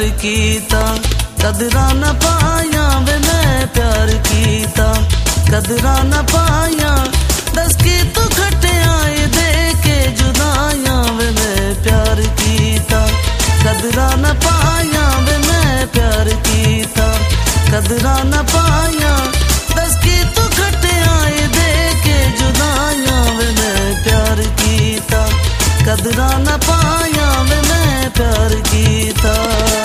कीता, कदरा न पाया वे मैं प्यार कीता, कदरा न पाया। दस की तू खटे आए दे के जुदाया वे मैं प्यार कीता, कदरा न पाया वे मैं प्यार कीता, कदरा न पाया। दस की तू खटे आए दे के जुदाया वे मैं प्यार कीता, कदरा न पाया वे मैं प्यार कीता।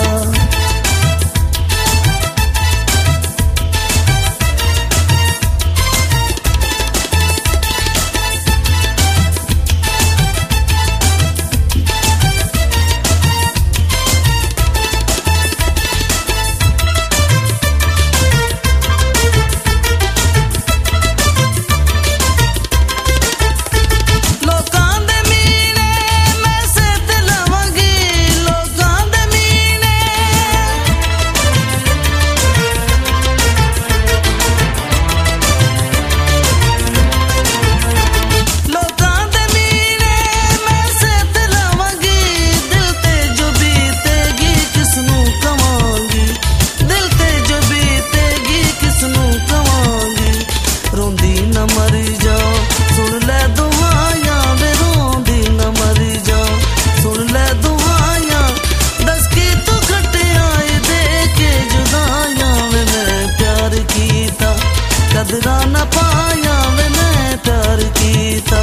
कदरा न पाया वे मैं प्यार कीता।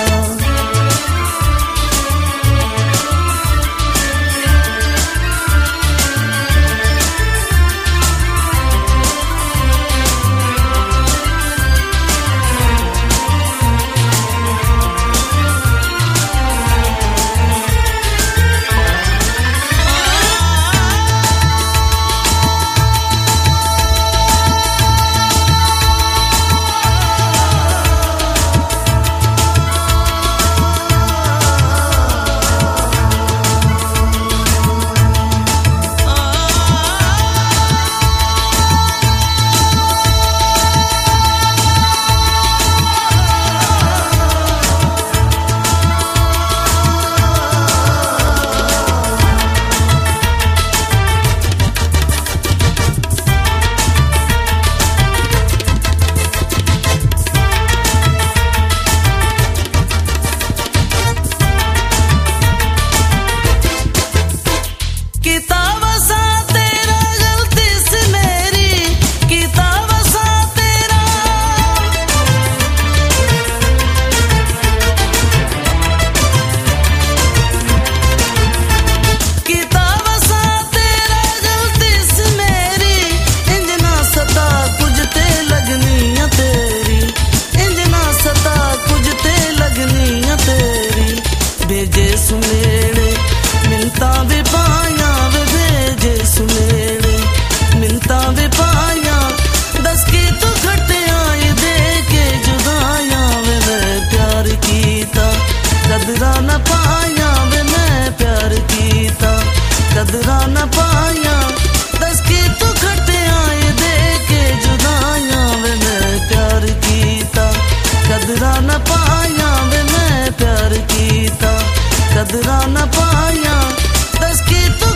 भेजे सुनेड़े मिलता वे पाया वे भेजे सुनेड़े मिलता वे पाया। दस की तू खटे आए दे के जुदाया वे मैं प्यार कीता, कदरा न पाया वे मैं प्यार कीता, कदरा न पाया। दस की तू खटे आए दे के जुदाया वे मैं प्यार कीता, कदरा न पाया वे मैं प्यार कीता, कदरा न पाया। दस की तू